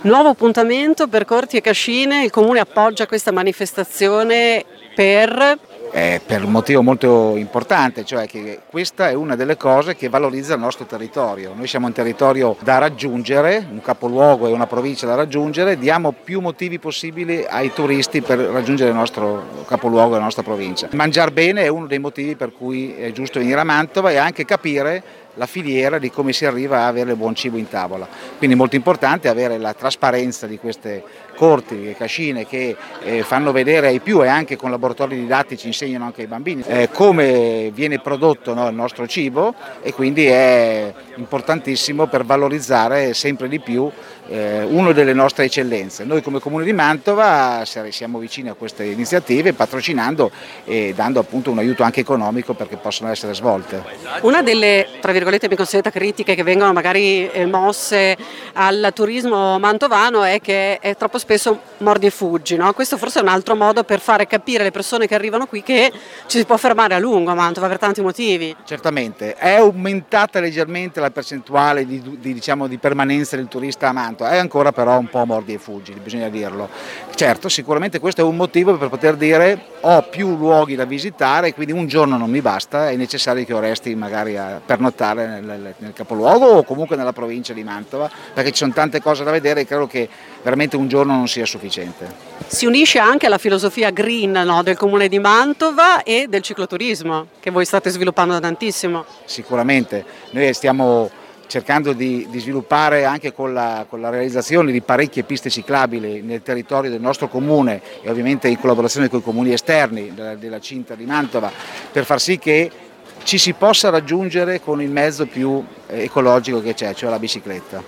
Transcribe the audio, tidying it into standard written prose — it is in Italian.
Nuovo appuntamento per Corti e Cascine, il Comune appoggia questa manifestazione per un motivo molto importante, cioè che questa è una delle cose che valorizza il nostro territorio. Noi siamo un territorio da raggiungere, un capoluogo e una provincia da raggiungere, diamo più motivi possibili ai turisti per raggiungere il nostro capoluogo e la nostra provincia. Mangiar bene è uno dei motivi per cui è giusto venire a Mantova e anche capire la filiera di come si arriva a avere buon cibo in tavola. Quindi è molto importante avere la trasparenza di queste corti e cascine che fanno vedere ai più, e anche con laboratori didattici insegnano anche ai bambini come viene prodotto, no, il nostro cibo, e quindi è importantissimo per valorizzare sempre di più una delle nostre eccellenze. Noi come Comune di Mantova siamo vicini a queste iniziative, patrocinando e dando appunto un aiuto anche economico perché possono essere svolte. Una delle, tra virgolette, mi considera critiche che vengono magari mosse al turismo mantovano è che è troppo spesso mordi e fuggi, no? Questo forse è un altro modo per fare capire alle persone che arrivano qui che ci si può fermare a lungo a Mantova per tanti motivi. Certamente, è aumentata leggermente la percentuale di permanenza del turista a Mantova, è ancora però un po' mordi e fuggi, bisogna dirlo. Certo, sicuramente questo è un motivo per poter dire ho più luoghi da visitare, quindi un giorno non mi basta, è necessario che io resti magari a pernottare nel capoluogo o comunque nella provincia di Mantova, perché ci sono tante cose da vedere e credo che veramente un giorno non sia sufficiente. Si unisce anche alla filosofia green, no, del Comune di Mantova e del cicloturismo che voi state sviluppando da tantissimo. Sicuramente, noi stiamo cercando di sviluppare anche con la realizzazione di parecchie piste ciclabili nel territorio del nostro comune e ovviamente in collaborazione con i comuni esterni della Cinta di Mantova, per far sì che ci si possa raggiungere con il mezzo più ecologico che c'è, cioè la bicicletta.